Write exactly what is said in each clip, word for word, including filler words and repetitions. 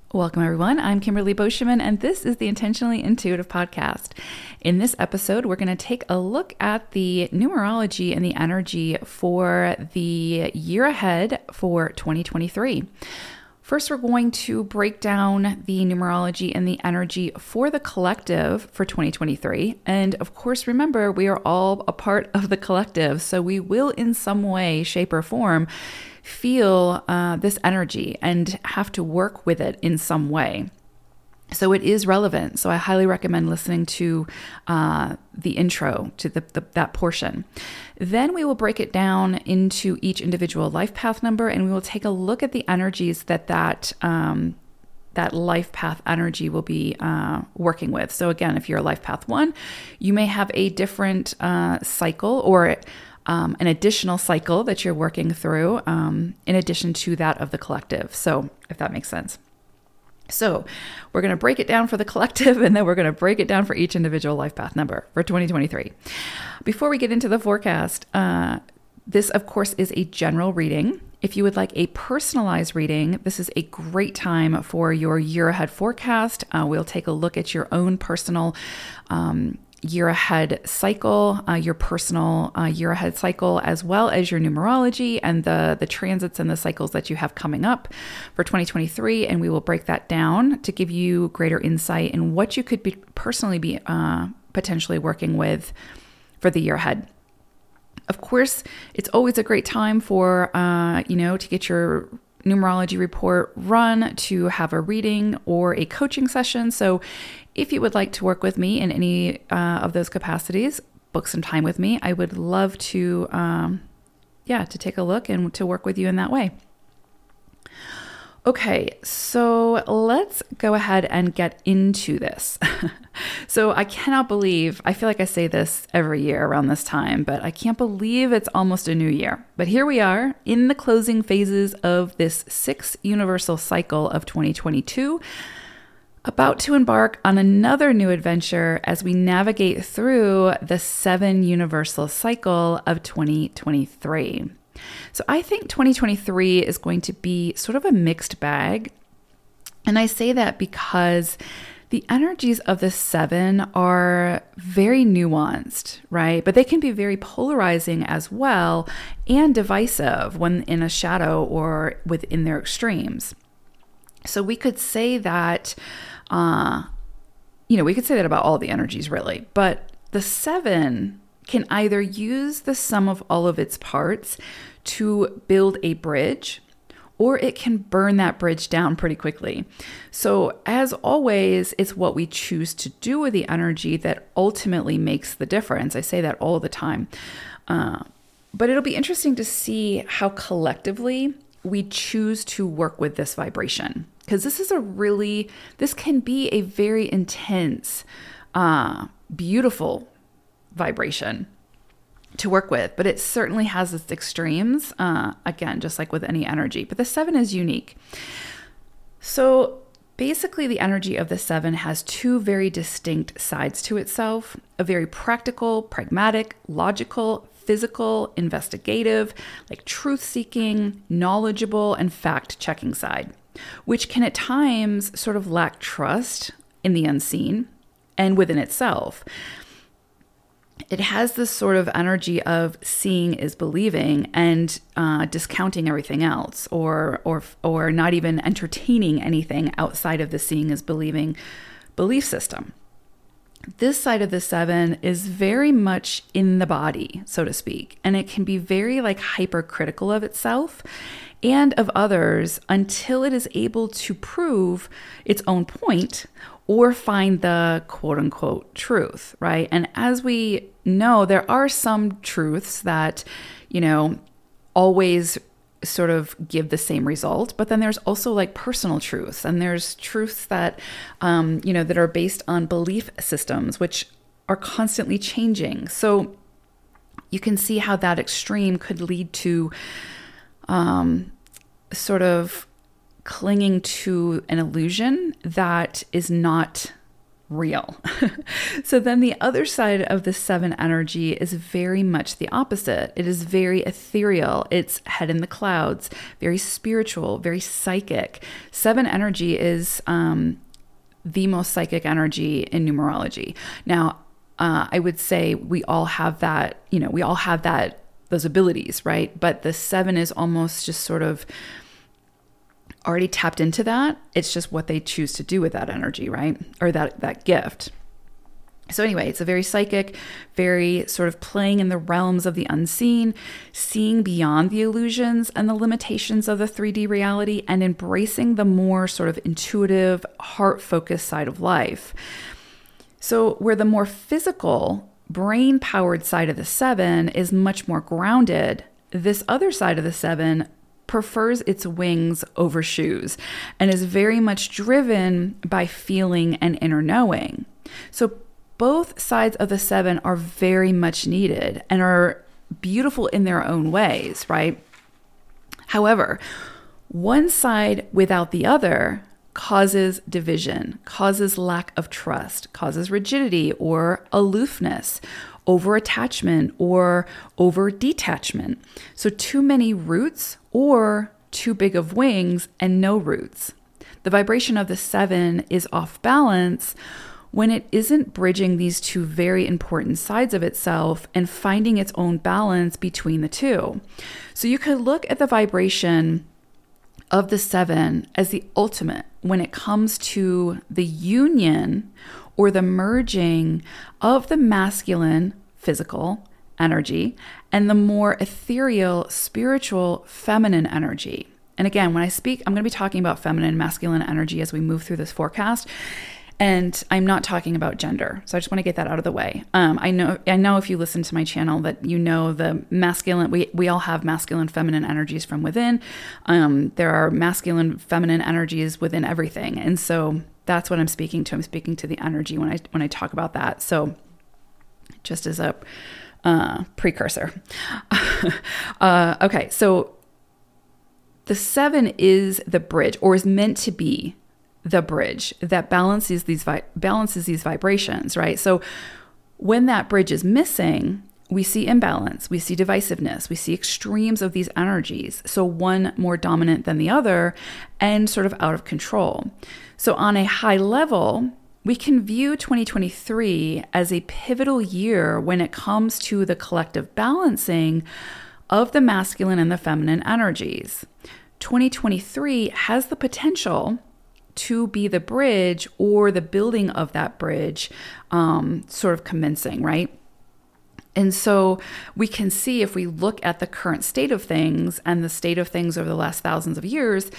Welcome, everyone. I'm Kimberly Boschman, and this is the Intentionally Intuitive Podcast. In this episode, we're going to take a look at the numerology and the energy for the year ahead for twenty twenty-three. First, we're going to break down the numerology and the energy for the collective for twenty twenty-three. And of course, remember, we are all a part of the collective, so we will in some way, shape, or form feel uh, this energy and have to work with it in some way. So it is relevant. So I highly recommend listening to uh, the intro to the, the, that portion. Then we will break it down into each individual life path number, and we will take a look at the energies that that um, that life path energy will be uh, working with. So again, if you're a life path one, you may have a different uh, cycle or Um, an additional cycle that you're working through um, in addition to that of the collective. So if that makes sense. So we're going to break it down for the collective, and then we're going to break it down for each individual life path number for twenty twenty-three. Before we get into the forecast, uh, this of course is a general reading. If you would like a personalized reading, this is a great time for your year ahead forecast. Uh, we'll take a look at your own personal um, year ahead cycle, uh, your personal uh, year ahead cycle, as well as your numerology and the, the transits and the cycles that you have coming up for twenty twenty-three. And we will break that down to give you greater insight in what you could be personally be uh, potentially working with for the year ahead. Of course, it's always a great time for, uh, you know, to get your numerology report run, to have a reading or a coaching session. So if you would like to work with me in any uh, of those capacities, book some time with me. I would love to, um, yeah, to take a look and to work with you in that way. Okay, so let's go ahead and get into this. So I cannot believe, I feel like I say this every year around this time, but I can't believe it's almost a new year. But here we are in the closing phases of this sixth universal cycle of twenty twenty-two, about to embark on another new adventure as we navigate through the seven universal cycle of twenty twenty-three. So I think twenty twenty-three is going to be sort of a mixed bag. And I say that because the energies of the seven are very nuanced, right? But they can be very polarizing as well and divisive when in a shadow or within their extremes. So we could say that, uh, you know, we could say that about all the energies really, but the seven can either use the sum of all of its parts to build a bridge, or it can burn that bridge down pretty quickly. So as always, it's what we choose to do with the energy that ultimately makes the difference. I say that all the time. Uh, but it'll be interesting to see how collectively we choose to work with this vibration. Because this is a really, this can be a very intense, uh, beautiful vibration to work with, but it certainly has its extremes, uh, again, just like with any energy. But the seven is unique. So basically, the energy of the seven has two very distinct sides to itself: a very practical, pragmatic, logical, physical, investigative, like truth-seeking, knowledgeable, and fact-checking side, which can at times sort of lack trust in the unseen and within itself. It has this sort of energy of seeing is believing and uh, discounting everything else, or or or not even entertaining anything outside of the seeing is believing belief system. This side of the seven is very much in the body, so to speak, and it can be very like hypercritical of itself and of others until it is able to prove its own point or find the quote unquote truth, right? And as we know, there are some truths that, you know, always sort of give the same result, but then there's also like personal truths, and there's truths that, um, you know, that are based on belief systems, which are constantly changing. So you can see how that extreme could lead to um, sort of clinging to an illusion that is not real. So then the other side of the seven energy is very much the opposite. It is very ethereal. It's head in the clouds, very spiritual, very psychic. Seven energy is um, the most psychic energy in numerology. Now, uh, I would say we all have that, you know, we all have that, those abilities, right? But the seven is almost just sort of already tapped into that. It's just what they choose to do with that energy, right? Or that, that gift. So anyway, it's a very psychic, very sort of playing in the realms of the unseen, seeing beyond the illusions and the limitations of the three D reality, and embracing the more sort of intuitive, heart-focused side of life. So where the more physical, brain-powered side of the seven is much more grounded, this other side of the seven prefers its wings over shoes and is very much driven by feeling and inner knowing. So both sides of the seven are very much needed and are beautiful in their own ways, right? However, one side without the other causes division, causes lack of trust, causes rigidity or aloofness, over attachment or over detachment. So too many roots or too big of wings and no roots. The vibration of the seven is off balance when it isn't bridging these two very important sides of itself and finding its own balance between the two. So you could look at the vibration of the seven as the ultimate when it comes to the union or the merging of the masculine physical energy and the more ethereal spiritual feminine energy. And again, when I speak, I'm going to be talking about feminine and masculine energy as we move through this forecast. And I'm not talking about gender. So I just want to get that out of the way. Um, I know I know if you listen to my channel that you know the masculine, we, we all have masculine, feminine energies from within. Um, there are masculine, feminine energies within everything. And so that's what I'm speaking to. I'm speaking to the energy when I when I talk about that. So just as a uh, precursor. uh, okay, so the seven is the bridge, or is meant to be the bridge that balances these vi- balances these vibrations, right? So when that bridge is missing, we see imbalance, we see divisiveness, we see extremes of these energies. So one more dominant than the other and sort of out of control. So on a high level, we can view twenty twenty-three as a pivotal year when it comes to the collective balancing of the masculine and the feminine energies. twenty twenty-three has the potential to be the bridge or the building of that bridge um, sort of commencing, right? And so we can see if we look at the current state of things and the state of things over the last thousands of years,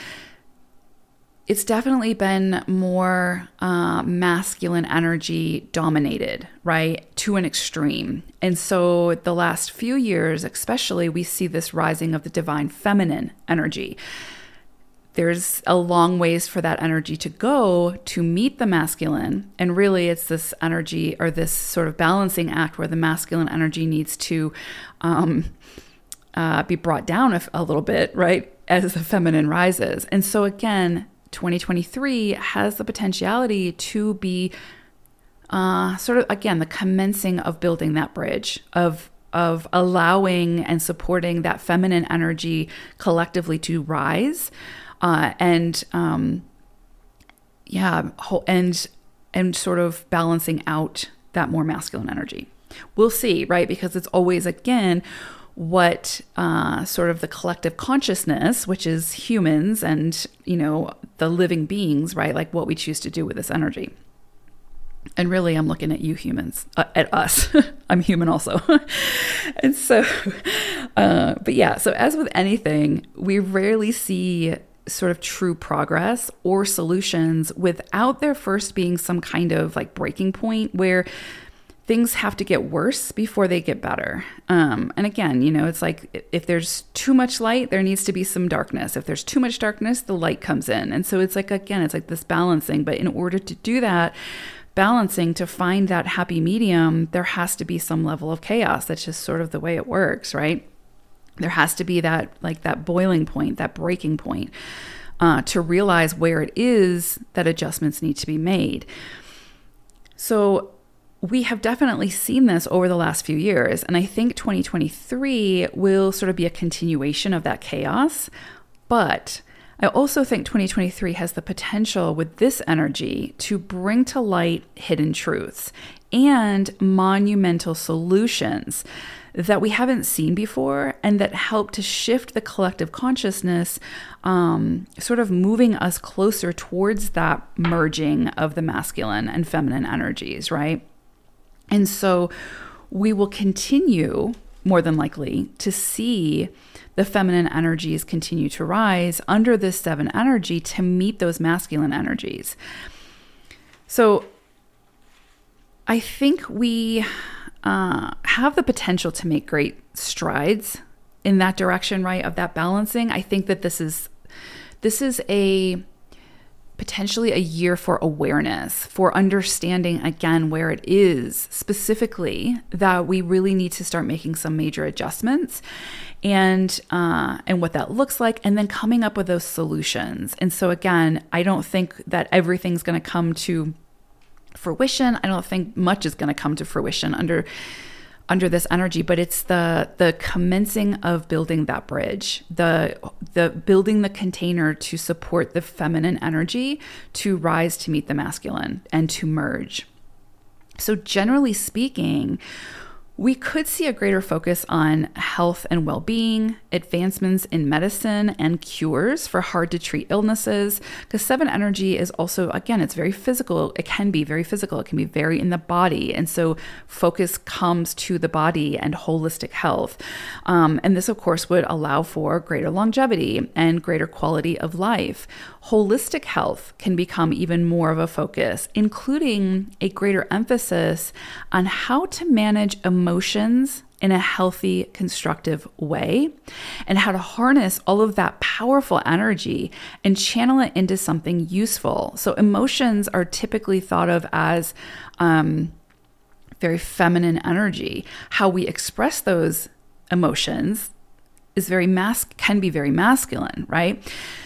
it's definitely been more uh, masculine energy dominated, right, to an extreme. And so the last few years, especially, we see this rising of the divine feminine energy. There's a long ways for that energy to go to meet the masculine. And really, it's this energy or this sort of balancing act where the masculine energy needs to um, uh, be brought down a, a little bit, right, as the feminine rises. And so again, twenty twenty-three has the potentiality to be uh, sort of, again, the commencing of building that bridge, of of allowing and supporting that feminine energy collectively to rise. Uh, and, um, yeah, and, and sort of balancing out that more masculine energy. We'll see, right? Because it's always, again, what, uh, sort of the collective consciousness, which is humans and, you know, the living beings, right? Like what we choose to do with this energy. And really, I'm looking at you humans, uh, at us. I'm human also. And so, uh, but yeah, so as with anything, we rarely see sort of true progress or solutions without there first being some kind of like breaking point where things have to get worse before they get better. Um, and again, you know, it's like if there's too much light, there needs to be some darkness. If there's too much darkness, the light comes in. And so it's like, again, it's like this balancing. But in order to do that, balancing, to find that happy medium, there has to be some level of chaos. That's just sort of the way it works, right? There has to be that like that boiling point, that breaking point, uh, to realize where it is that adjustments need to be made. So we have definitely seen this over the last few years. And I think twenty twenty-three will sort of be a continuation of that chaos. But I also think twenty twenty-three has the potential with this energy to bring to light hidden truths and monumental solutions that we haven't seen before and that help to shift the collective consciousness, um, sort of moving us closer towards that merging of the masculine and feminine energies, right? And so we will continue, more than likely, to see the feminine energies continue to rise under this seven energy to meet those masculine energies. So I think we uh, have the potential to make great strides in that direction, right? Of that balancing. I think that this is this is a potentially a year for awareness, for understanding again where it is specifically that we really need to start making some major adjustments, and uh, and what that looks like, and then coming up with those solutions. And so again, I don't think that everything's going to come to fruition. I don't think much is going to come to fruition under under this energy, but it's the the commencing of building that bridge, the the building the container to support the feminine energy to rise to meet the masculine and to merge. So generally speaking, we could see a greater focus on health and well-being, advancements in medicine, and cures for hard-to-treat illnesses. Because seven energy is also, again, it's very physical. It can be very physical. It can be very in the body. And so focus comes to the body and holistic health. Um, and this, of course, would allow for greater longevity and greater quality of life. Holistic health can become even more of a focus, including a greater emphasis on how to manage emotions in a healthy, constructive way, and how to harness all of that powerful energy and channel it into something useful. So emotions are typically thought of as um, very feminine energy. How we express those emotions is very mas- can be very masculine, right?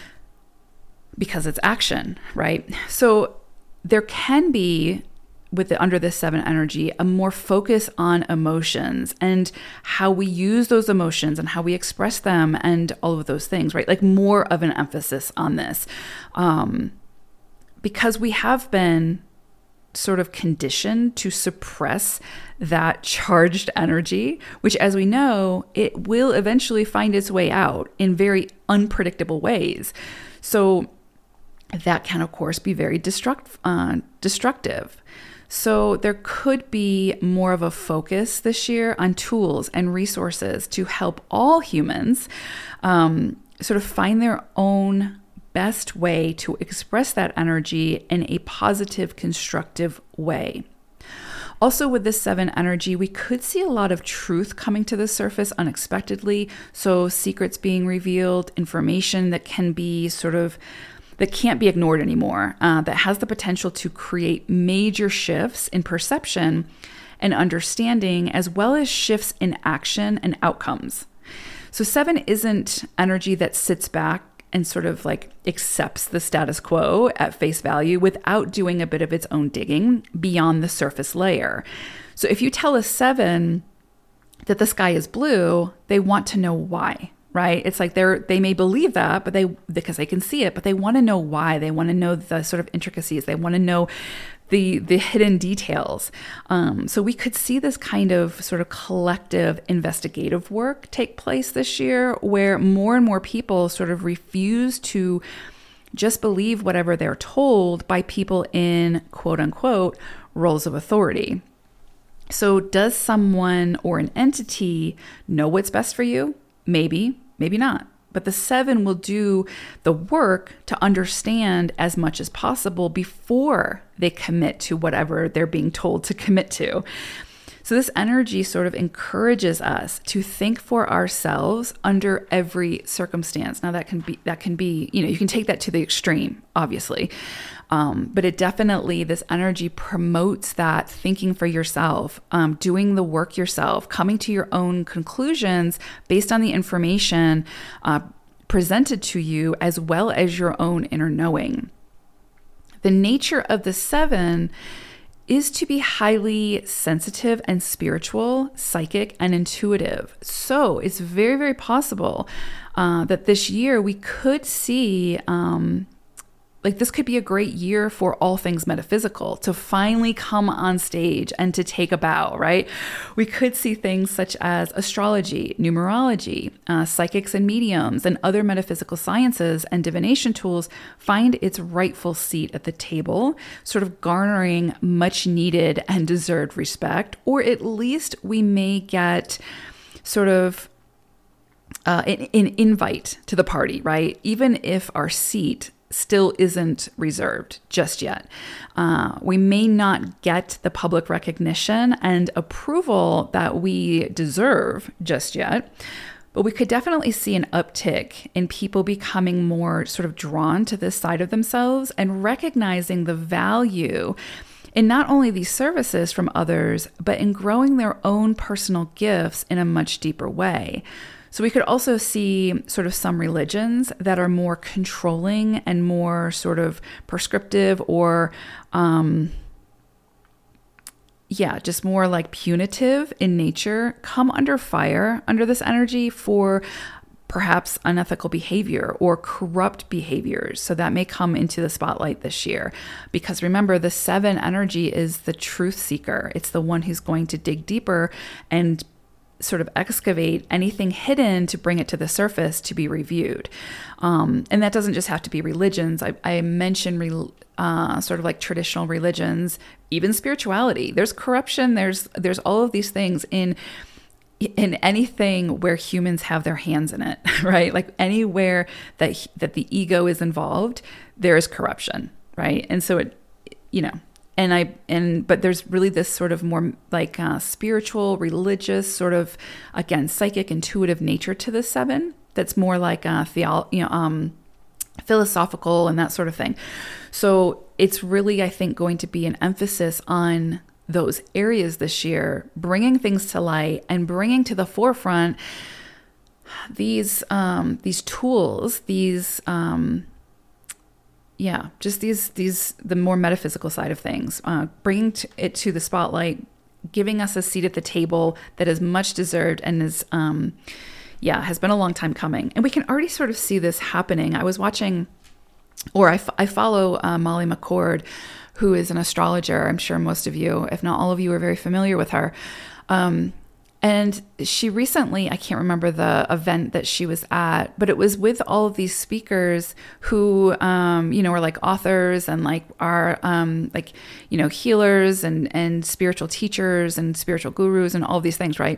Because it's action, right? So there can be, with the under this seven energy, a more focus on emotions and how we use those emotions and how we express them and all of those things, right? Like more of an emphasis on this, um, because we have been sort of conditioned to suppress that charged energy, which, as we know, it will eventually find its way out in very unpredictable ways. So that can, of course, be very destruct, uh, destructive. So there could be more of a focus this year on tools and resources to help all humans um, sort of find their own best way to express that energy in a positive, constructive way. Also, with this seven energy, we could see a lot of truth coming to the surface unexpectedly. So secrets being revealed, information that can be sort of that can't be ignored anymore, uh, that has the potential to create major shifts in perception and understanding, as well as shifts in action and outcomes. So seven isn't energy that sits back and sort of like accepts the status quo at face value without doing a bit of its own digging beyond the surface layer. So if you tell a seven that the sky is blue, they want to know why. Right? It's like they're, they may believe that, but they, because they can see it, but they want to know why. They want to know the sort of intricacies. They want to know the, the hidden details. Um, so we could see this kind of sort of collective investigative work take place this year, where more and more people sort of refuse to just believe whatever they're told by people in quote unquote roles of authority. So does someone or an entity know what's best for you? Maybe. Maybe not. But the seven will do the work to understand as much as possible before they commit to whatever they're being told to commit to. So this energy sort of encourages us to think for ourselves under every circumstance. Now that can be, that can be, you know, you can take that to the extreme, obviously. Um, but it definitely, this energy promotes that thinking for yourself, um, doing the work yourself, coming to your own conclusions based on the information uh, presented to you, as well as your own inner knowing. The nature of the seven is to be highly sensitive and spiritual, psychic, and intuitive. So it's very, very possible uh, that this year we could see, um, like this could be a great year for all things metaphysical to finally come on stage and to take a bow, right? We could see things such as astrology, numerology, uh, psychics and mediums, and other metaphysical sciences and divination tools find its rightful seat at the table, sort of garnering much needed and deserved respect, or at least we may get sort of uh, an, an invite to the party, right? Even if our seat still isn't reserved just yet. Uh, we may not get the public recognition and approval that we deserve just yet, but we could definitely see an uptick in people becoming more sort of drawn to this side of themselves and recognizing the value in not only these services from others, but in growing their own personal gifts in a much deeper way. So we could also see sort of some religions that are more controlling and more sort of prescriptive or, um, yeah, just more like punitive in nature come under fire under this energy for perhaps unethical behavior or corrupt behaviors. So that may come into the spotlight this year. Because remember, the seven energy is the truth seeker. It's the one who's going to dig deeper and sort of excavate anything hidden to bring it to the surface to be reviewed. Um, and that doesn't just have to be religions. I, I mentioned re, uh, sort of like traditional religions, even spirituality. There's corruption. There's there's all of these things in in anything where humans have their hands in it, right? Like anywhere that that the ego is involved, there is corruption, right? And so it, you know. And I and but there's really this sort of more like uh, spiritual, religious, sort of again psychic, intuitive nature to the seven. That's more like a theo, you know, um, philosophical and that sort of thing. So it's really, I think, going to be an emphasis on those areas this year, bringing things to light and bringing to the forefront these um, these tools, these. Um, Yeah, just these, these the more metaphysical side of things, uh, bringing t- it to the spotlight, giving us a seat at the table that is much deserved and is, um, yeah, has been a long time coming. And we can already sort of see this happening. I was watching, or I, f- I follow uh, Molly McCord, who is an astrologer. I'm sure most of you, if not all of you, are very familiar with her. Um, And she recently, I can't remember the event that she was at, but it was with all of these speakers who, um, you know, are like authors and like are um, like, you know, healers and, and spiritual teachers and spiritual gurus and all of these things, right?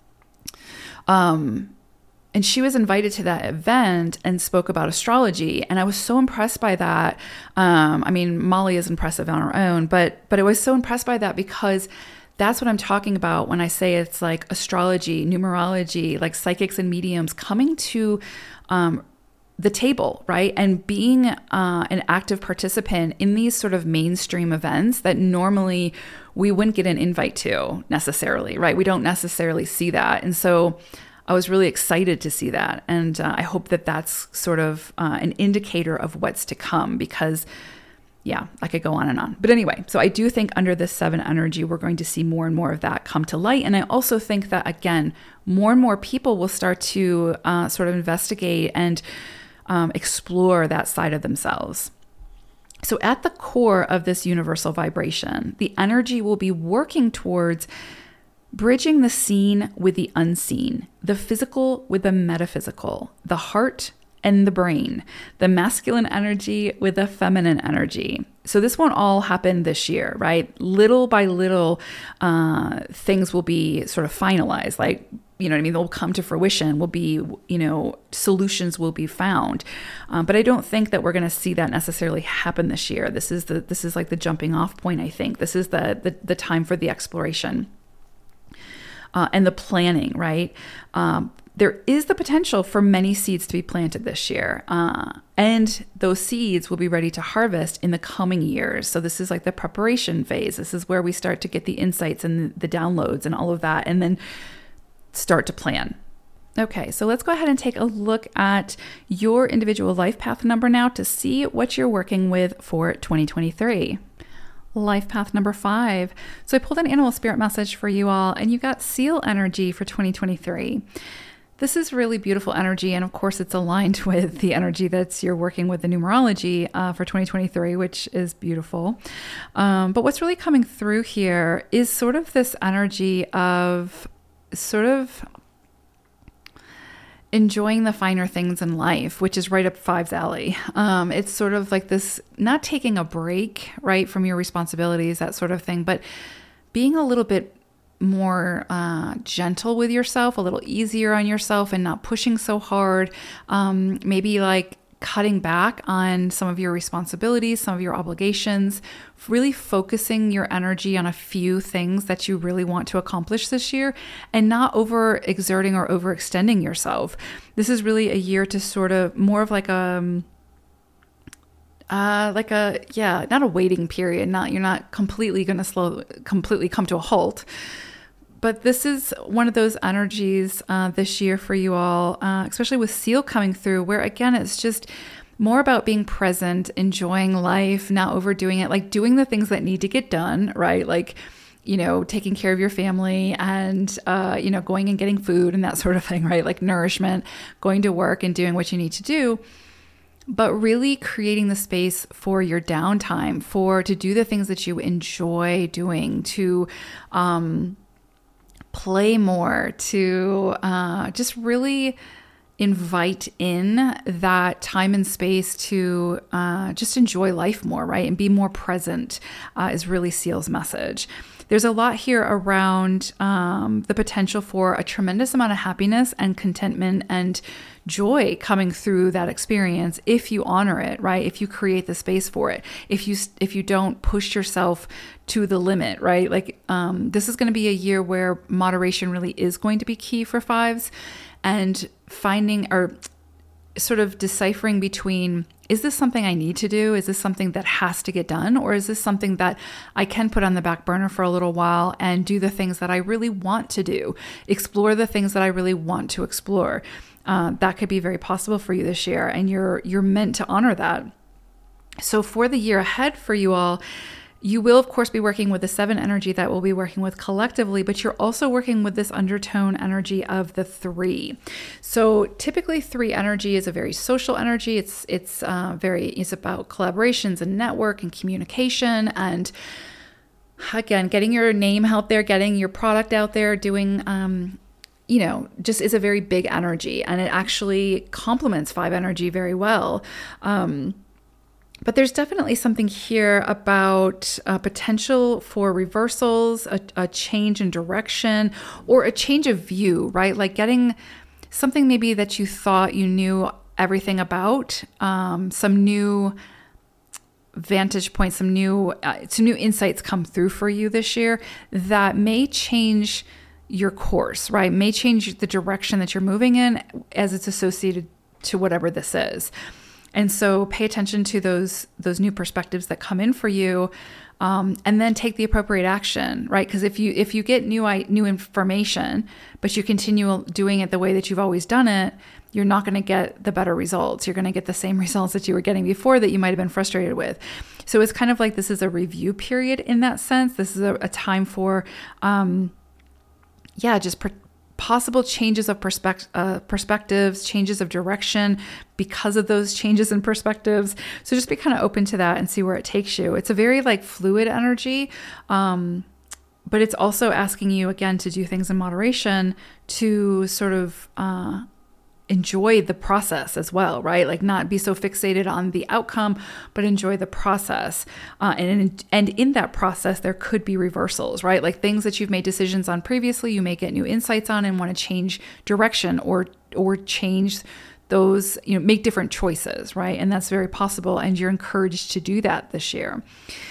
Um, and she was invited to that event and spoke about astrology. And I was so impressed by that. Um, I mean, Molly is impressive on her own, but but I was so impressed by that because that's what I'm talking about when I say it's like astrology, numerology, like psychics and mediums coming to um, the table, right? And being uh, an active participant in these sort of mainstream events that normally we wouldn't get an invite to necessarily, right? We don't necessarily see that. And so I was really excited to see that. And uh, I hope that that's sort of uh, an indicator of what's to come because yeah, I could go on and on. But anyway, so I do think under this seven energy, we're going to see more and more of that come to light. And I also think that, again, more and more people will start to uh, sort of investigate and um, explore that side of themselves. So at the core of this universal vibration, the energy will be working towards bridging the seen with the unseen, the physical with the metaphysical, the heart and the brain, the masculine energy with the feminine energy. So this won't all happen this year, right? Little by little, uh, things will be sort of finalized. Like, you know what I mean? They'll come to fruition, will be, you know, solutions will be found. Um, but I don't think that we're going to see that necessarily happen this year. This is the, this is like the jumping off point, I think. This is the, the, the time for the exploration uh, and the planning, right? Um, There is the potential for many seeds to be planted this year, uh, and those seeds will be ready to harvest in the coming years. So this is like the preparation phase. This is where we start to get the insights and the downloads and all of that, and then start to plan. Okay, so let's go ahead and take a look at your individual life path number now to see what you're working with for twenty twenty-three. Life path number five. So I pulled an animal spirit message for you all, and you got seal energy for twenty twenty-three. This is really beautiful energy, and of course it's aligned with the energy that's you're working with the numerology uh, for twenty twenty-three, which is beautiful. Um, but what's really coming through here is sort of this energy of sort of enjoying the finer things in life, which is right up Five's alley. Um, it's sort of like this, not taking a break, right, from your responsibilities, that sort of thing, but being a little bit more uh, gentle with yourself, a little easier on yourself, and not pushing so hard. Um, maybe like cutting back on some of your responsibilities, some of your obligations, really focusing your energy on a few things that you really want to accomplish this year, and not over exerting or overextending yourself. This is really a year to sort of more of like a, uh, like a, yeah, not a waiting period. Not, you're not completely going to slow, completely come to a halt. But this is one of those energies uh, this year for you all, uh, especially with Seal coming through, where again, it's just more about being present, enjoying life, not overdoing it, like doing the things that need to get done, right? Like, you know, taking care of your family and, uh, you know, going and getting food and that sort of thing, right? Like nourishment, going to work and doing what you need to do. But really creating the space for your downtime, for to do the things that you enjoy doing, to, um, play more, to uh, just really invite in that time and space to uh, just enjoy life more, right? And be more present uh, is really Seal's message. There's a lot here around um, the potential for a tremendous amount of happiness and contentment and joy coming through that experience if you honor it, right? If you create the space for it, if you if you don't push yourself to the limit, right? Like um, this is going to be a year where moderation really is going to be key for fives, and finding or sort of deciphering between, is this something I need to do? Is this something that has to get done? Or is this something that I can put on the back burner for a little while and do the things that I really want to do, explore the things that I really want to explore? Uh, that could be very possible for you this year, and you're you're meant to honor that. So for the year ahead for you all, you will, of course, be working with the seven energy that we'll be working with collectively, but you're also working with this undertone energy of the three. So typically three energy is a very social energy. It's it's uh, very, it's about collaborations and network and communication, and again, getting your name out there, getting your product out there, doing, um, you know, just is a very big energy, and it actually complements five energy very well. Um, But there's definitely something here about a potential for reversals, a, a change in direction, or a change of view, right? Like getting something maybe that you thought you knew everything about, um, some new vantage points, some new, uh, some new insights come through for you this year that may change your course, right? May change the direction that you're moving in as it's associated to whatever this is. And so pay attention to those those new perspectives that come in for you, um, and then take the appropriate action, right? Because if you if you get new new information, but you continue doing it the way that you've always done it, you're not going to get the better results. You're going to get the same results that you were getting before that you might have been frustrated with. So it's kind of like this is a review period in that sense. This is a, a time for, um, yeah, just per- possible changes of perspect- uh, perspectives, changes of direction because of those changes in perspectives. So just be kind of open to that and see where it takes you. It's a very like fluid energy, um, but it's also asking you again to do things in moderation, to sort of uh, enjoy the process as well, right? Like not be so fixated on the outcome, but enjoy the process. Uh, and, and in that process, there could be reversals, right? Like things that you've made decisions on previously, you may get new insights on and want to change direction or, or change those, you know, make different choices, right? And that's very possible. And you're encouraged to do that this year.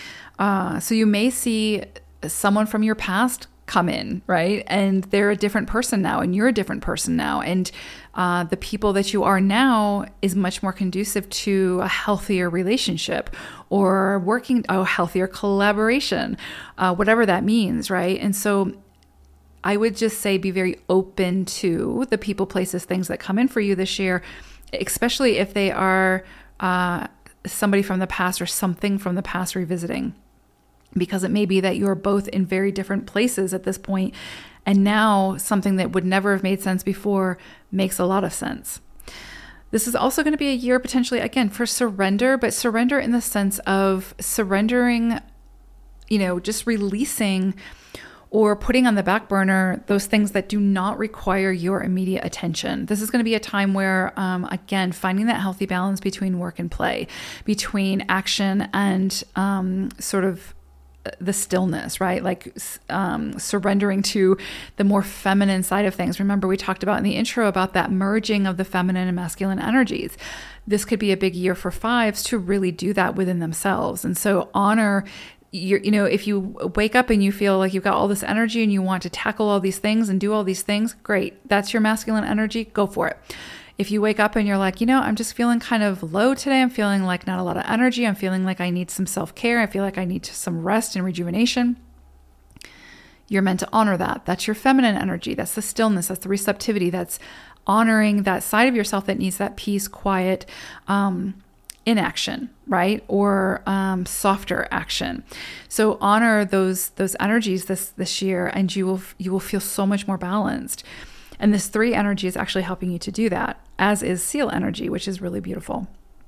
Uh, so you may see someone from your past come in, right? And they're a different person now, and you're a different person now. And uh, the people that you are now is much more conducive to a healthier relationship or working, a healthier collaboration, uh, whatever that means, right? And so I would just say be very open to the people, places, things that come in for you this year, especially if they are uh, somebody from the past or something from the past revisiting. because it may be that you're both in very different places at this point, and now something that would never have made sense before makes a lot of sense. This is also going to be a year potentially, again, for surrender, but surrender in the sense of surrendering, you know, just releasing or putting on the back burner those things that do not require your immediate attention. This is going to be a time where, um, again, finding that healthy balance between work and play, between action and um, sort of the stillness, right? Like um, surrendering to the more feminine side of things. Remember, we talked about in the intro about that merging of the feminine and masculine energies. This could be a big year for fives to really do that within themselves. And so honor You're, you know, if you wake up and you feel like you've got all this energy and you want to tackle all these things and do all these things, great. That's your masculine energy. Go for it. If you wake up and you're like, you know, I'm just feeling kind of low today. I'm feeling like not a lot of energy. I'm feeling like I need some self-care. I feel like I need some rest and rejuvenation. You're meant to honor that. That's your feminine energy. That's the stillness. That's the receptivity. That's honoring that side of yourself that needs that peace, quiet, um, inaction, right? Or um, softer action. So honor those those energies this this year, and you will you will feel so much more balanced. And this three energy is actually helping you to do that, as is seal energy, which is really beautiful.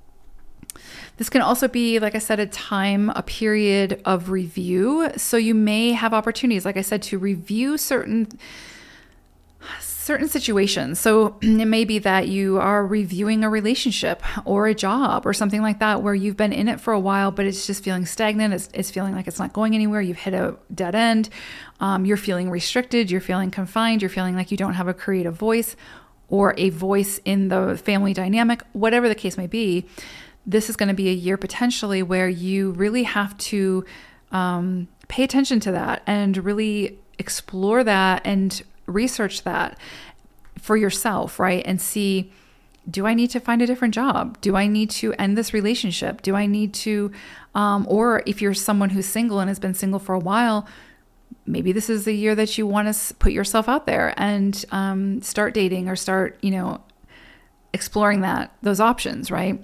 This can also be, like I said, a time, a period of review. So you may have opportunities, like I said, to review certain certain situations. So it may be that you are reviewing a relationship or a job or something like that, where you've been in it for a while, but it's just feeling stagnant. It's, it's feeling like it's not going anywhere. You've hit a dead end. Um, you're feeling restricted. You're feeling confined. You're feeling like you don't have a creative voice or a voice in the family dynamic, whatever the case may be. This is going to be a year potentially where you really have to um, pay attention to that and really explore that and research that for yourself, right? And see, do I need to find a different job? Do I need to end this relationship? Do I need to, um, or if you're someone who's single and has been single for a while, maybe this is the year that you want to put yourself out there and um, start dating or start, you know, exploring that, those options, right?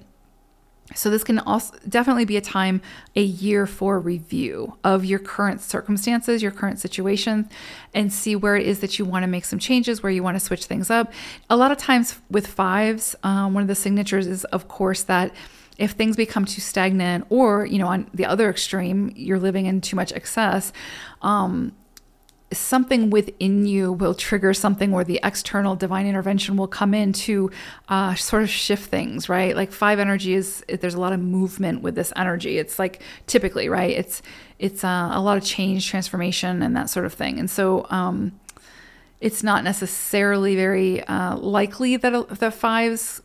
So this can also definitely be a time, a year for review of your current circumstances, your current situation, and see where it is that you want to make some changes, where you want to switch things up. A lot of times with fives, um, one of the signatures is, of course, that if things become too stagnant, or, you know, on the other extreme, you're living in too much excess, um, something within you will trigger something, or the external divine intervention will come in to uh, sort of shift things, right? Like five energy is, there's a lot of movement with this energy. It's like typically, right? It's, it's uh, a lot of change, transformation, and that sort of thing. And so um, it's not necessarily very uh, likely that the fives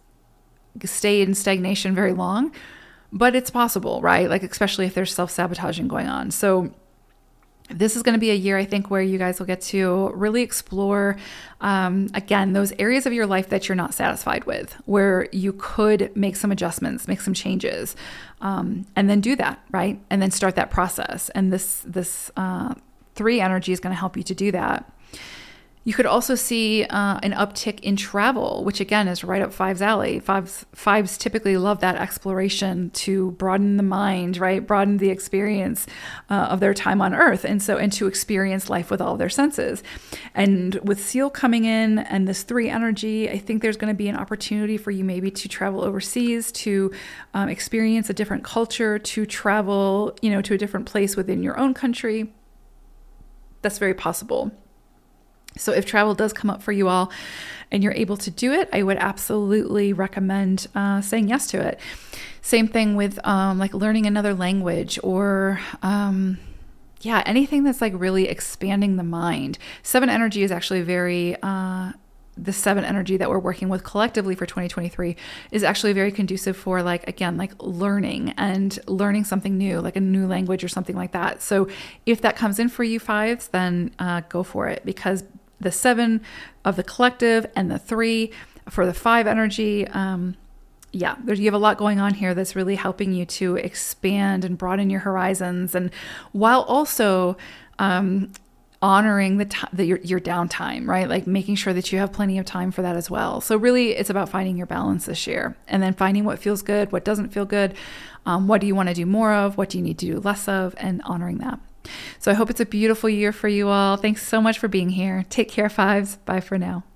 stay in stagnation very long, but it's possible, right? Like, especially if there's self-sabotaging going on. So this is going to be a year, I think, where you guys will get to really explore, um, again, those areas of your life that you're not satisfied with, where you could make some adjustments, make some changes, um, and then do that, right? And then start that process. And this, this uh, three energy is going to help you to do that. You could also see uh, an uptick in travel, which again is right up fives alley. Fives, fives typically love that exploration to broaden the mind, right? Broaden the experience uh, of their time on Earth. And so, and to experience life with all of their senses. And with Seal coming in and this three energy, I think there's going to be an opportunity for you maybe to travel overseas, to um, experience a different culture, to travel, you know, to a different place within your own country. That's very possible. So if travel does come up for you all and you're able to do it, I would absolutely recommend uh, saying yes to it. Same thing with um, like learning another language, or um, yeah, anything that's like really expanding the mind. Seven energy is actually very, uh, the seven energy that we're working with collectively for twenty twenty-three is actually very conducive for, like, again, like learning and learning something new, like a new language or something like that. So if that comes in for you fives, then uh, go for it, because the seven of the collective and the three for the five energy, um, yeah, there's, you have a lot going on here that's really helping you to expand and broaden your horizons. And while also um, honoring the, t- the your, your downtime, right? Like making sure that you have plenty of time for that as well. So really it's about finding your balance this year, and then finding what feels good, what doesn't feel good, um, what do you want to do more of, what do you need to do less of, and honoring that. So I hope it's a beautiful year for you all. Thanks so much for being here. Take care, fives. Bye for now.